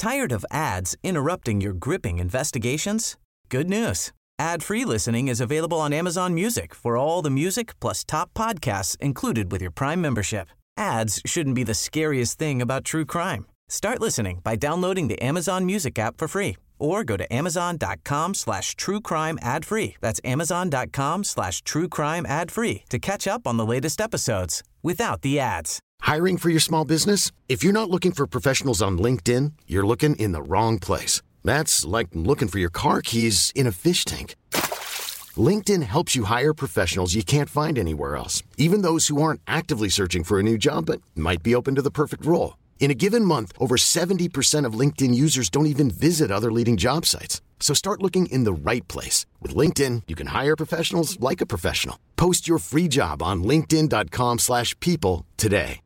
Tired of ads interrupting your gripping investigations? Good news. Ad-free listening is available on Amazon Music for all the music plus top podcasts included with your Prime membership. Ads shouldn't be the scariest thing about true crime. Start listening by downloading the Amazon Music app for free or go to amazon.com/truecrime ad-free. That's amazon.com/truecrime ad-free to catch up on the latest episodes without the ads. Hiring for your small business? If you're not looking for professionals on LinkedIn, you're looking in the wrong place. That's like looking for your car keys in a fish tank. LinkedIn helps you hire professionals you can't find anywhere else, even those who aren't actively searching for a new job but might be open to the perfect role. In a given month, over 70% of LinkedIn users don't even visit other leading job sites. So start looking in the right place. With LinkedIn, you can hire professionals like a professional. Post your free job on linkedin.com/people today.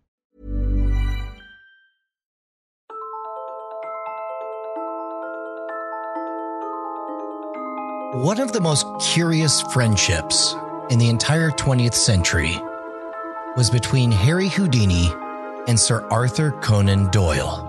One of the most curious friendships in the entire 20th century was between Harry Houdini and Sir Arthur Conan Doyle.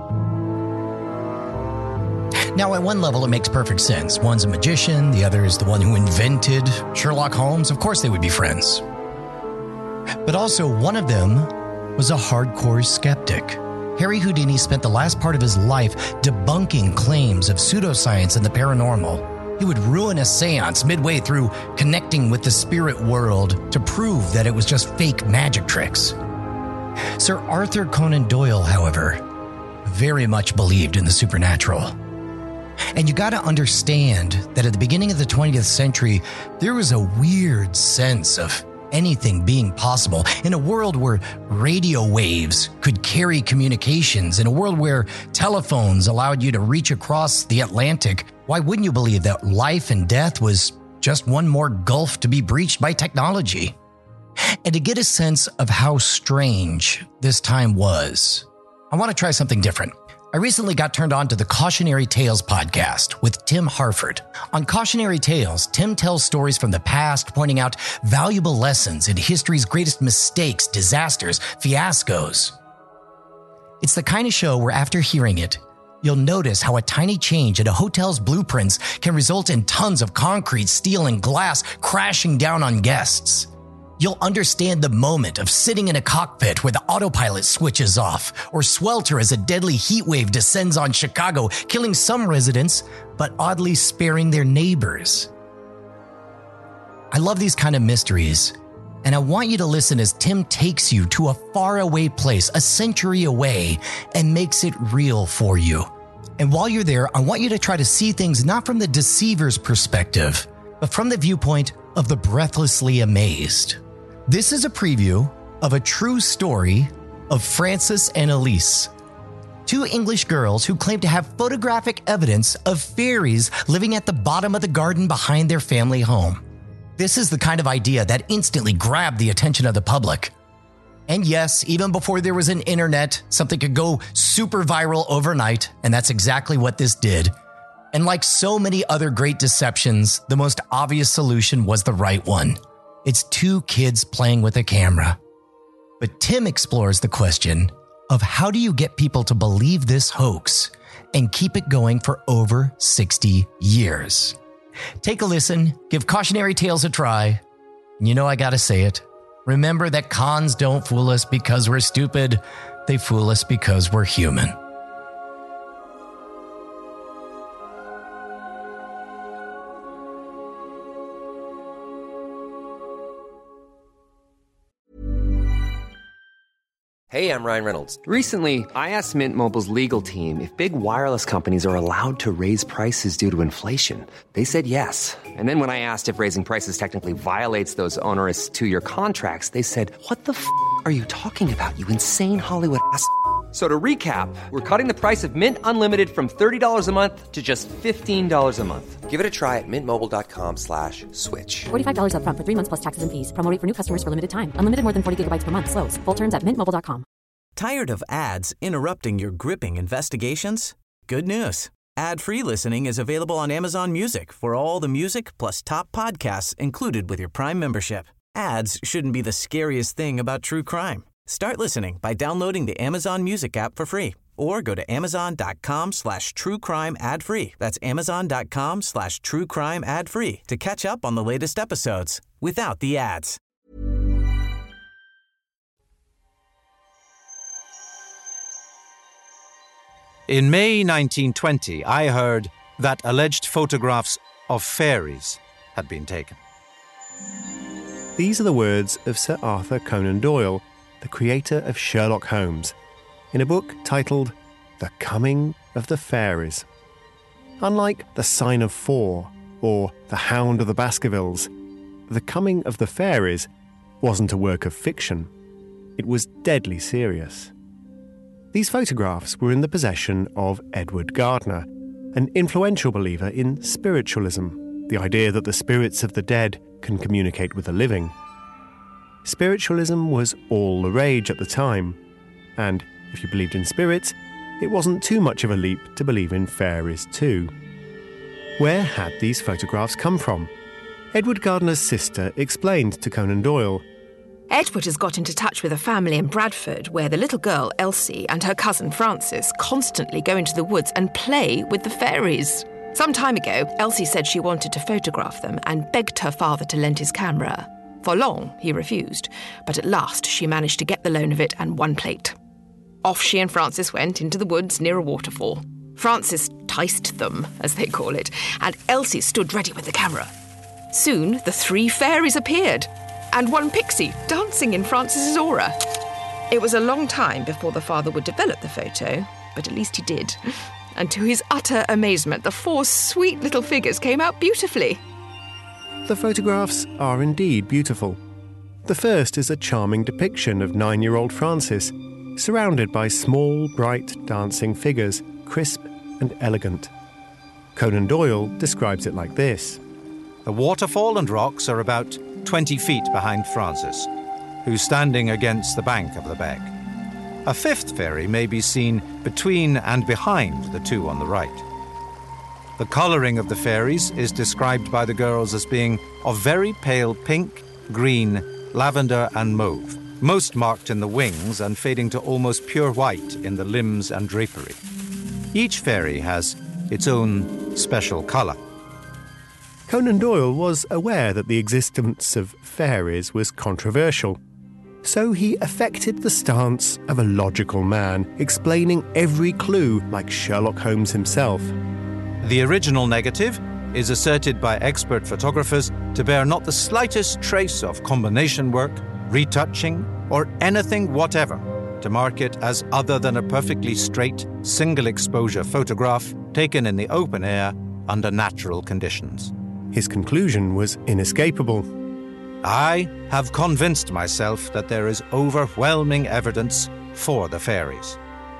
Now, at one level, it makes perfect sense. One's a magician, the other is the one who invented Sherlock Holmes. Of course they would be friends. But also, one of them was a hardcore skeptic. Harry Houdini spent the last part of his life debunking claims of pseudoscience and the paranormal. He would ruin a seance midway through connecting with the spirit world to prove that it was just fake magic tricks. Sir Arthur Conan Doyle, however, very much believed in the supernatural. And you got to understand that at the beginning of the 20th century, there was a weird sense of anything being possible in a world where radio waves could carry communications, in a world where telephones allowed you to reach across the Atlantic. Why wouldn't you believe that life and death was just one more gulf to be breached by technology? And to get a sense of how strange this time was, I want to try something different. I recently got turned on to the Cautionary Tales podcast with Tim Harford. On Cautionary Tales, Tim tells stories from the past, pointing out valuable lessons in history's greatest mistakes, disasters, fiascos. It's the kind of show where after hearing it, you'll notice how a tiny change in a hotel's blueprints can result in tons of concrete, steel, and glass crashing down on guests. You'll understand the moment of sitting in a cockpit where the autopilot switches off, or swelter as a deadly heat wave descends on Chicago, killing some residents, but oddly sparing their neighbors. I love these kind of mysteries, and I want you to listen as Tim takes you to a faraway place, a century away, and makes it real for you. And while you're there, I want you to try to see things not from the deceiver's perspective, but from the viewpoint of the breathlessly amazed. This is a preview of a true story of Frances and Elise, two English girls who claim to have photographic evidence of fairies living at the bottom of the garden behind their family home. This is the kind of idea that instantly grabbed the attention of the public. And yes, even before there was an internet, something could go super viral overnight, and that's exactly what this did. And like so many other great deceptions, the most obvious solution was the right one. It's two kids playing with a camera. But Tim explores the question of how do you get people to believe this hoax and keep it going for over 60 years? Take a listen, give Cautionary Tales a try. And you know I gotta say it. Remember that cons don't fool us because we're stupid. They fool us because we're human. Hey, I'm Ryan Reynolds. Recently, I asked Mint Mobile's legal team if big wireless companies are allowed to raise prices due to inflation. They said yes. And then when I asked if raising prices technically violates those onerous 2-year contracts, they said, "What the f*** are you talking about, you insane Hollywood ass?" So to recap, we're cutting the price of Mint Unlimited from $30 a month to just $15 a month. Give it a try at mintmobile.com/switch. $45 up front for 3 months plus taxes and fees. Promo rate for new customers for limited time. Unlimited more than 40 gigabytes per month. Slows full terms at mintmobile.com. Tired of ads interrupting your gripping investigations? Good news. Ad-free listening is available on Amazon Music for all the music plus top podcasts included with your Prime membership. Ads shouldn't be the scariest thing about true crime. Start listening by downloading the Amazon Music app for free or go to amazon.com/truecrime ad-free. That's amazon.com/truecrime ad-free to catch up on the latest episodes without the ads. In May 1920, I heard that alleged photographs of fairies had been taken. These are the words of Sir Arthur Conan Doyle, the creator of Sherlock Holmes, in a book titled The Coming of the Fairies. Unlike The Sign of Four or The Hound of the Baskervilles, The Coming of the Fairies wasn't a work of fiction. It was deadly serious. These photographs were in the possession of Edward Gardner, an influential believer in spiritualism, the idea that the spirits of the dead can communicate with the living. Spiritualism was all the rage at the time, and if you believed in spirits, it wasn't too much of a leap to believe in fairies too. Where had these photographs come from? Edward Gardner's sister explained to Conan Doyle. Edward has got into touch with a family in Bradford where the little girl, Elsie, and her cousin Francis constantly go into the woods and play with the fairies. Some time ago, Elsie said she wanted to photograph them and begged her father to lend his camera. For long, he refused, but at last she managed to get the loan of it and one plate. Off she and Francis went into the woods near a waterfall. Francis ticed them, as they call it, and Elsie stood ready with the camera. Soon, the 3 fairies appeared, and one pixie dancing in Francis's aura. It was a long time before the father would develop the photo, but at least he did. And to his utter amazement, the 4 sweet little figures came out beautifully. The photographs are indeed beautiful. The first is a charming depiction of 9-year-old Francis, surrounded by small, bright, dancing figures, crisp and elegant. Conan Doyle describes it like this. The waterfall and rocks are about 20 feet behind Francis, who's standing against the bank of the beck. A 5th fairy may be seen between and behind the 2 on the right. The colouring of the fairies is described by the girls as being of very pale pink, green, lavender and mauve, most marked in the wings and fading to almost pure white in the limbs and drapery. Each fairy has its own special colour. Conan Doyle was aware that the existence of fairies was controversial, so he affected the stance of a logical man, explaining every clue like Sherlock Holmes himself. The original negative is asserted by expert photographers to bear not the slightest trace of combination work, retouching, or anything whatever to mark it as other than a perfectly straight, single-exposure photograph taken in the open air under natural conditions. His conclusion was inescapable. I have convinced myself that there is overwhelming evidence for the fairies.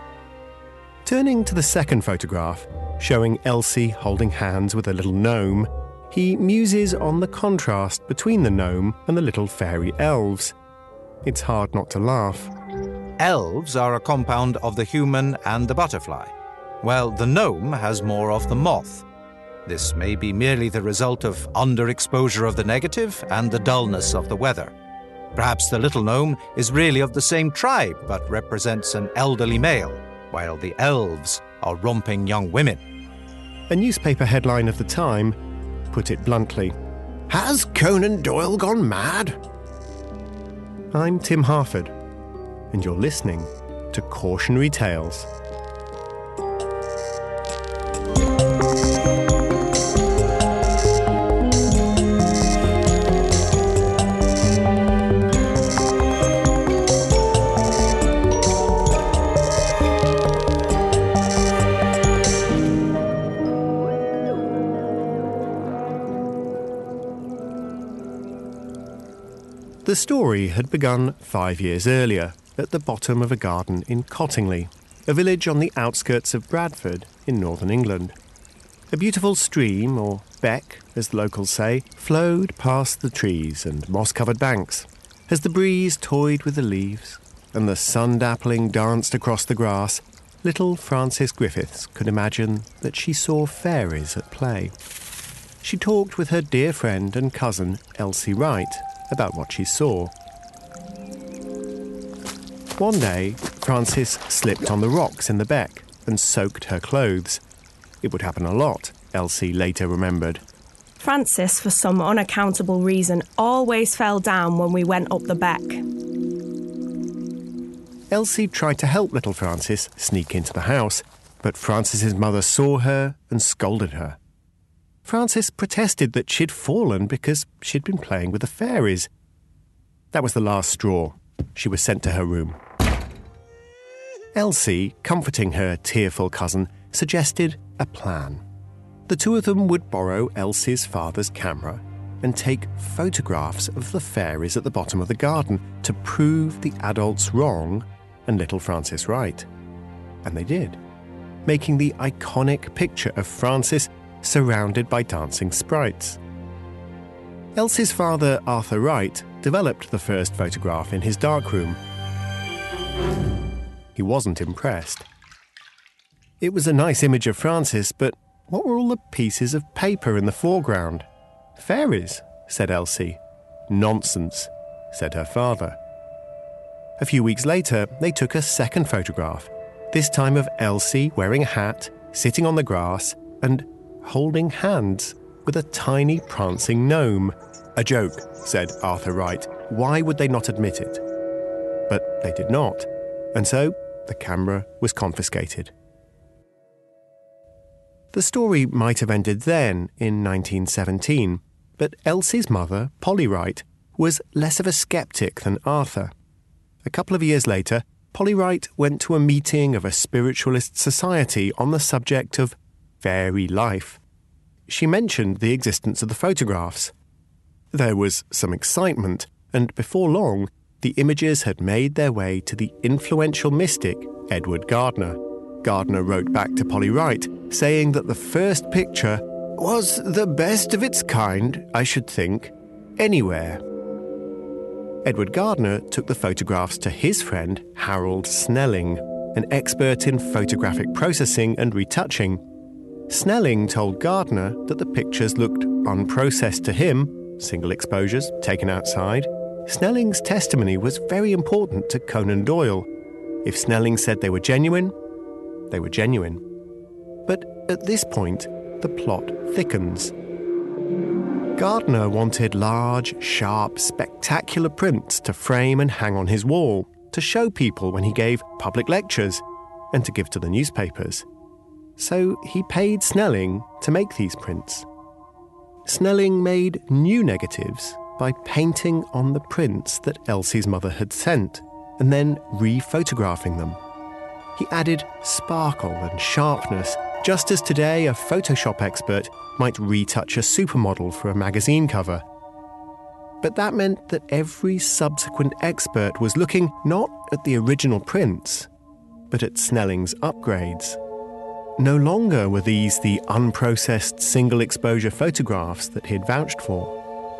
Turning to the second photograph, showing Elsie holding hands with a little gnome, he muses on the contrast between the gnome and the little fairy elves. It's hard not to laugh. Elves are a compound of the human and the butterfly, while the gnome has more of the moth. This may be merely the result of underexposure of the negative and the dullness of the weather. Perhaps the little gnome is really of the same tribe but represents an elderly male, while the elves are romping young women. A newspaper headline of the time put it bluntly, "Has Conan Doyle gone mad?" I'm Tim Harford, and you're listening to Cautionary Tales. The story had begun 5 years earlier, at the bottom of a garden in Cottingley, a village on the outskirts of Bradford in northern England. A beautiful stream, or beck, as the locals say, flowed past the trees and moss-covered banks. As the breeze toyed with the leaves and the sun-dappling danced across the grass, little Frances Griffiths could imagine that she saw fairies at play. She talked with her dear friend and cousin, Elsie Wright, about what she saw. One day, Frances slipped on the rocks in the beck and soaked her clothes. It would happen a lot, Elsie later remembered. Frances, for some unaccountable reason, always fell down when we went up the beck. Elsie tried to help little Frances sneak into the house, but Frances's mother saw her and scolded her. Frances protested that she'd fallen because she'd been playing with the fairies. That was the last straw. She was sent to her room. Elsie, comforting her tearful cousin, suggested a plan. The two of them would borrow Elsie's father's camera and take photographs of the fairies at the bottom of the garden to prove the adults wrong and little Frances right. And they did, making the iconic picture of Frances surrounded by dancing sprites. Elsie's father, Arthur Wright, developed the first photograph in his darkroom. He wasn't impressed. It was a nice image of Frances, but what were all the pieces of paper in the foreground? Fairies, said Elsie. Nonsense, said her father. A few weeks later, they took a second photograph, this time of Elsie wearing a hat, sitting on the grass, and holding hands with a tiny prancing gnome. A joke, said Arthur Wright. Why would they not admit it? But they did not, and so the camera was confiscated. The story might have ended then, in 1917, but Elsie's mother, Polly Wright, was less of a skeptic than Arthur. A couple of years later, Polly Wright went to a meeting of a spiritualist society on the subject of fairy life. She mentioned the existence of the photographs. There was some excitement, and before long, the images had made their way to the influential mystic Edward Gardner. Gardner wrote back to Polly Wright, saying that the first picture was the best of its kind, I should think, anywhere. Edward Gardner took the photographs to his friend Harold Snelling, an expert in photographic processing and retouching. Snelling told Gardner that the pictures looked unprocessed to him, single exposures taken outside. Snelling's testimony was very important to Conan Doyle. If Snelling said they were genuine, they were genuine. But at this point, the plot thickens. Gardner wanted large, sharp, spectacular prints to frame and hang on his wall, to show people when he gave public lectures, and to give to the newspapers. So he paid Snelling to make these prints. Snelling made new negatives by painting on the prints that Elsie's mother had sent, and then re-photographing them. He added sparkle and sharpness, just as today a Photoshop expert might retouch a supermodel for a magazine cover. But that meant that every subsequent expert was looking not at the original prints, but at Snelling's upgrades. No longer were these the unprocessed single-exposure photographs that he'd vouched for.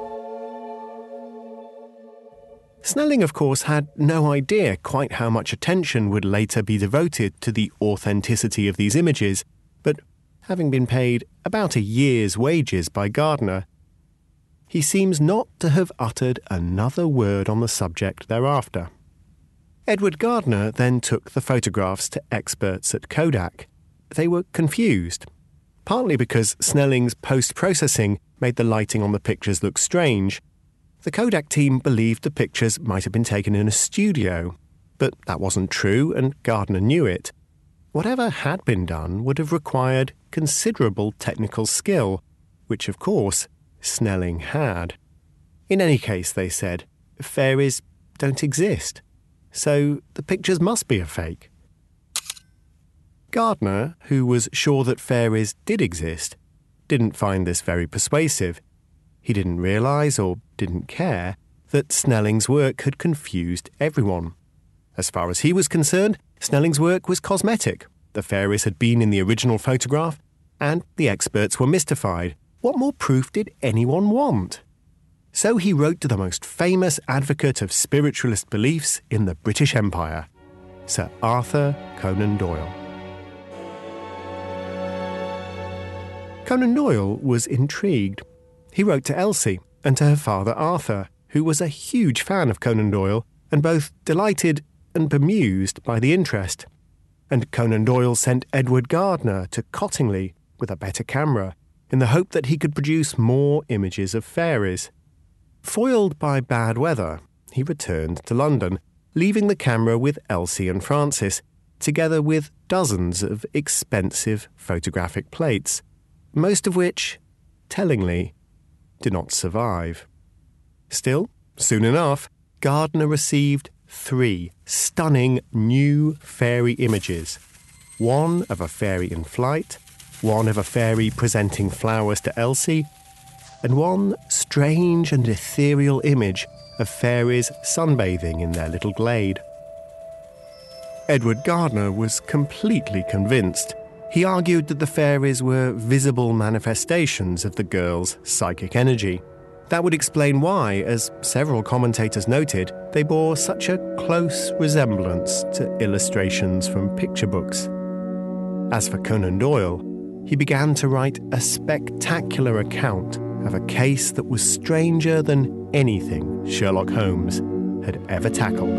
Snelling, of course, had no idea quite how much attention would later be devoted to the authenticity of these images, but having been paid about a year's wages by Gardner, he seems not to have uttered another word on the subject thereafter. Edward Gardner then took the photographs to experts at Kodak. They were confused, partly because Snelling's post-processing made the lighting on the pictures look strange. The Kodak team believed the pictures might have been taken in a studio, but that wasn't true, and Gardner knew it. Whatever had been done would have required considerable technical skill, which, of course, Snelling had. In any case, they said, fairies don't exist, so the pictures must be a fake. Gardner, who was sure that fairies did exist, didn't find this very persuasive. He didn't realise, or didn't care, that Snelling's work had confused everyone. As far as he was concerned, Snelling's work was cosmetic. The fairies had been in the original photograph, and the experts were mystified. What more proof did anyone want? So he wrote to the most famous advocate of spiritualist beliefs in the British Empire, Sir Arthur Conan Doyle. Conan Doyle was intrigued. He wrote to Elsie and to her father Arthur, who was a huge fan of Conan Doyle and both delighted and bemused by the interest, and Conan Doyle sent Edward Gardner to Cottingley with a better camera in the hope that he could produce more images of fairies. Foiled by bad weather, he returned to London, leaving the camera with Elsie and Francis, together with dozens of expensive photographic plates, most of which, tellingly, did not survive. Still, soon enough, Gardner received 3 stunning new fairy images. One of a fairy in flight, one of a fairy presenting flowers to Elsie, and one strange and ethereal image of fairies sunbathing in their little glade. Edward Gardner was completely convinced. He argued that the fairies were visible manifestations of the girl's psychic energy. That would explain why, as several commentators noted, they bore such a close resemblance to illustrations from picture books. As for Conan Doyle, he began to write a spectacular account of a case that was stranger than anything Sherlock Holmes had ever tackled.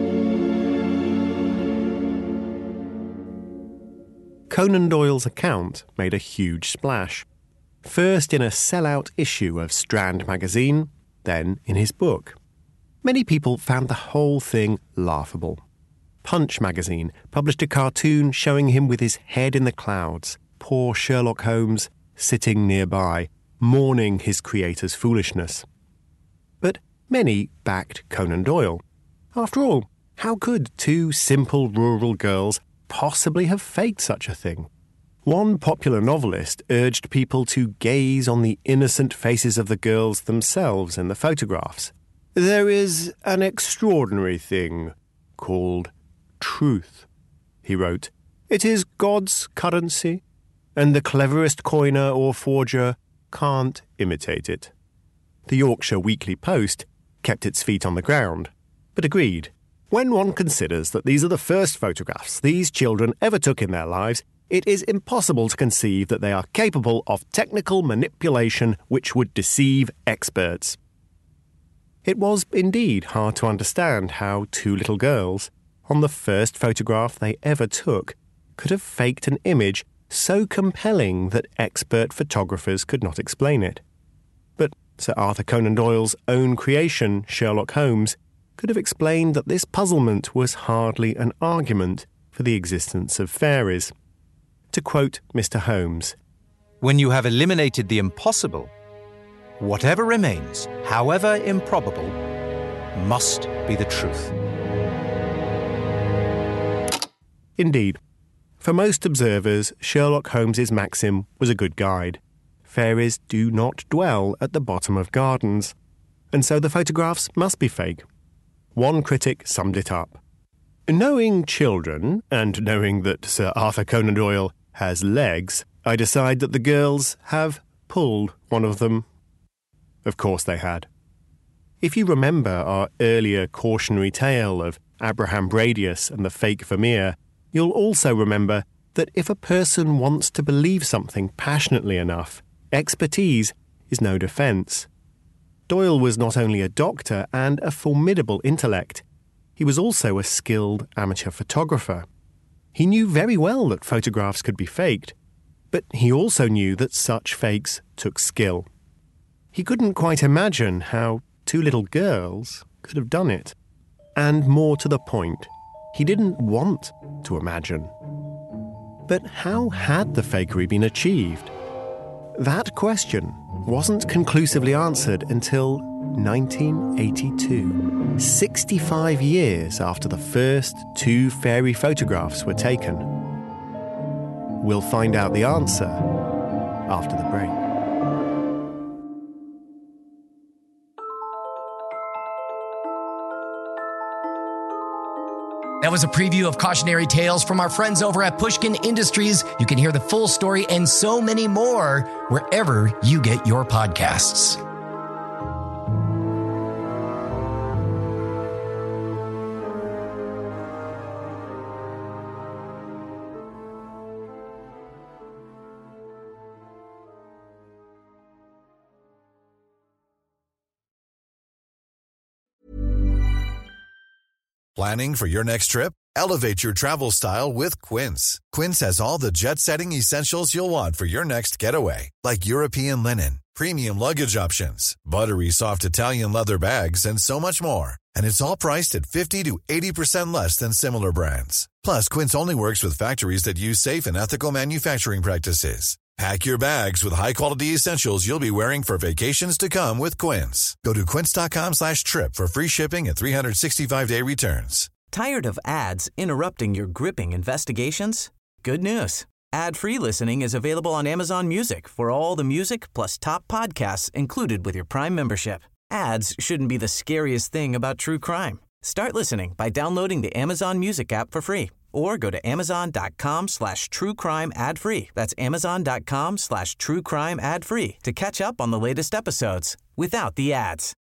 Conan Doyle's account made a huge splash. First in a sellout issue of Strand magazine, then in his book. Many people found the whole thing laughable. Punch magazine published a cartoon showing him with his head in the clouds, poor Sherlock Holmes sitting nearby, mourning his creator's foolishness. But many backed Conan Doyle. After all, how could 2 simple rural girls possibly have faked such a thing? One popular novelist urged people to gaze on the innocent faces of the girls themselves in the photographs. There is an extraordinary thing called truth, he wrote. It is God's currency, and the cleverest coiner or forger can't imitate it. The Yorkshire Weekly Post kept its feet on the ground, but agreed. When one considers that these are the first photographs these children ever took in their lives, it is impossible to conceive that they are capable of technical manipulation which would deceive experts. It was indeed hard to understand how 2 little girls, on the first photograph they ever took, could have faked an image so compelling that expert photographers could not explain it. But Sir Arthur Conan Doyle's own creation, Sherlock Holmes, could have explained that this puzzlement was hardly an argument for the existence of fairies. To quote Mr. Holmes, "When you have eliminated the impossible, whatever remains, however improbable, must be the truth." Indeed, for most observers, Sherlock Holmes's maxim was a good guide. Fairies do not dwell at the bottom of gardens, and so the photographs must be fake. One critic summed it up. Knowing children, and knowing that Sir Arthur Conan Doyle has legs, I decide that the girls have pulled one of them. Of course they had. If you remember our earlier cautionary tale of Abraham Bradius and the fake Vermeer, you'll also remember that if a person wants to believe something passionately enough, expertise is no defence. Doyle was not only a doctor and a formidable intellect, he was also a skilled amateur photographer. He knew very well that photographs could be faked, but he also knew that such fakes took skill. He couldn't quite imagine how 2 little girls could have done it. And more to the point, he didn't want to imagine. But how had the fakery been achieved? That question wasn't conclusively answered until 1982, 65 years after the first 2 fairy photographs were taken. We'll find out the answer after the break. That was a preview of Cautionary Tales from our friends over at Pushkin Industries. You can hear the full story and so many more wherever you get your podcasts. Planning for your next trip? Elevate your travel style with Quince. Quince has all the jet-setting essentials you'll want for your next getaway, like European linen, premium luggage options, buttery soft Italian leather bags, and so much more. And it's all priced at 50 to 80% less than similar brands. Plus, Quince only works with factories that use safe and ethical manufacturing practices. Pack your bags with high-quality essentials you'll be wearing for vacations to come with Quince. Go to quince.com/trip for free shipping and 365-day returns. Tired of ads interrupting your gripping investigations? Good news. Ad-free listening is available on Amazon Music for all the music plus top podcasts included with your Prime membership. Ads shouldn't be the scariest thing about true crime. Start listening by downloading the Amazon Music app for free or go to amazon.com/truecrime ad-free. That's amazon.com/truecrime ad-free to catch up on the latest episodes without the ads.